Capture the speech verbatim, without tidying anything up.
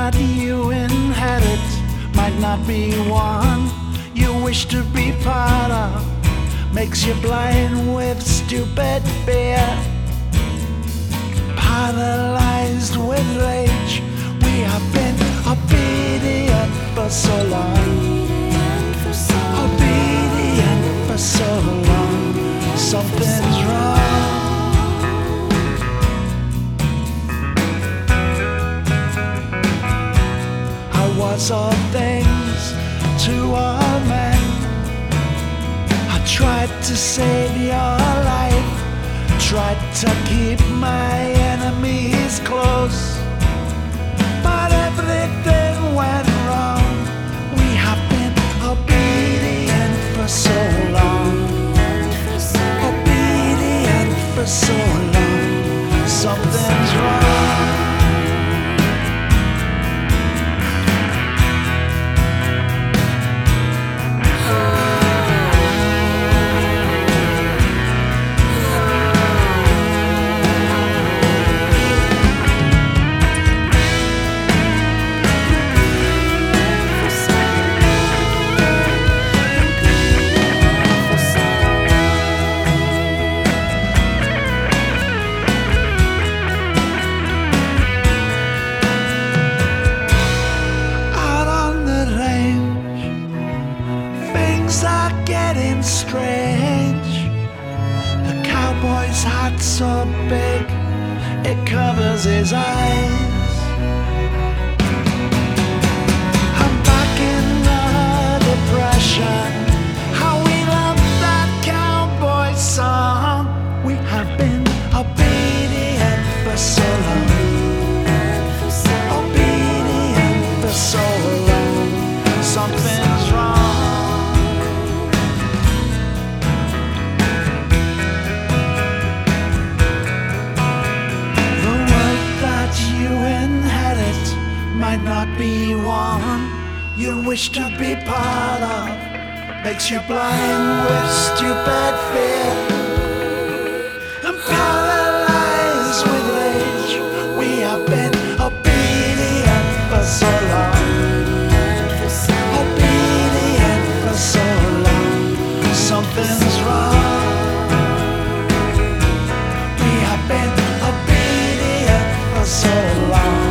that you inherit might not be one you wish to be part of, makes you blind with stupid fear, paralyzed with rage. We have been obedient for so long, obedient for so long. Something's wrong. I was all things to all men. I tried to save your life, tried to keep my enemies close, but everything went wrong. We have been obedient for so long, obedient for so long. Something's wrong. Getting strange. The cowboy's hat so big it covers his eyes. I'm back in the depression. How we love that cowboy song. We have been obedient for so long, obedient for so long. Something's wrong. Might not be one you wish to be part of, makes you blind with stupid fear and paralyzed with rage. We have been obedient for so long, obedient for so long. Something's wrong. We have been obedient for so long.